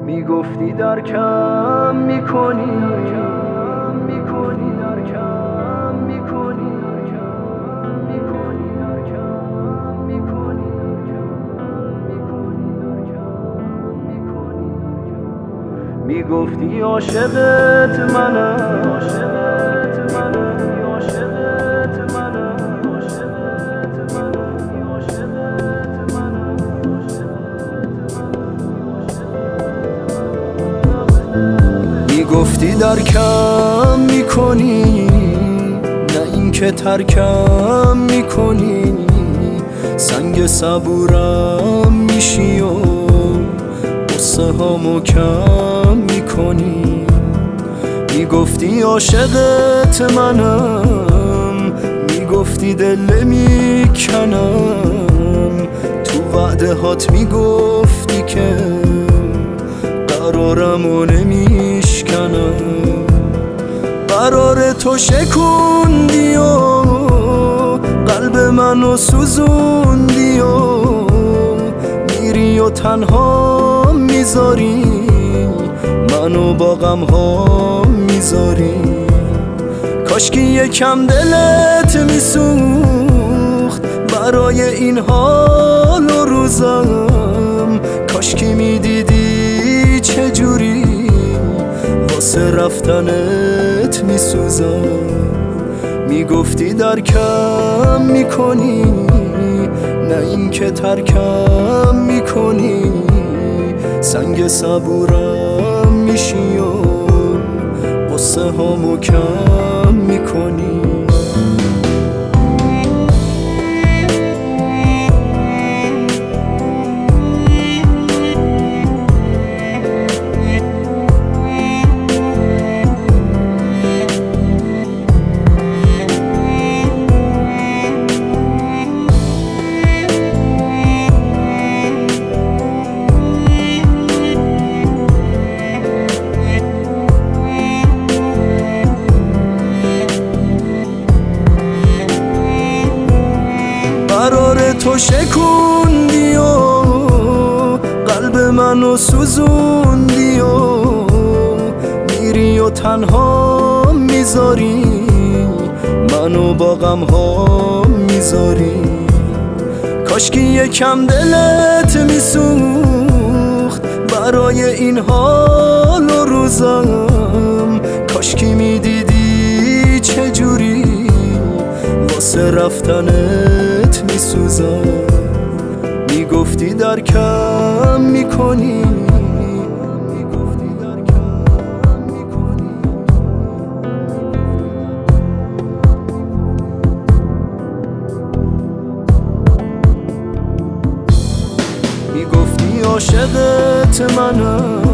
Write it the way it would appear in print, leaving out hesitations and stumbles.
میگفتی درکم میکنی، میگفتی عاشقت منم، میگفتی درکم میکنی، نه اینکه ترکم میکنی. سنگ صبورم میشی و قصه هامو کم میکنی. میگفتی عاشقت منم، میگفتی دل نمیکنم. تو وعده هات میگفتی که قرارمو نمیشکنم. قرار تو شکوندی و قلب منو سوزوندی و میری و تنها میذاری منو با غم ها میذاری. کاشکی یکم دلت میسوخت برای این حال و روزم. کاشکی میدیدی چجوری واسه رفتنت میسوزم. میگفتی درکم میکنی، نه اینکه ترکم میکنی. سنگ صبورم میشی و قصه هامو کم میکنی. قرار تو شکوندی و قلب منو سوزوندی و میری و تنها میذاری منو با غم ها میذاری. کاشکی یکم دلت میسوخت برای این حال و روزم. کاشکی میدیدی چجوری واسه رفتنت میسوزم. میگفتی درکم میکنی، میگفتی عاشقت منم،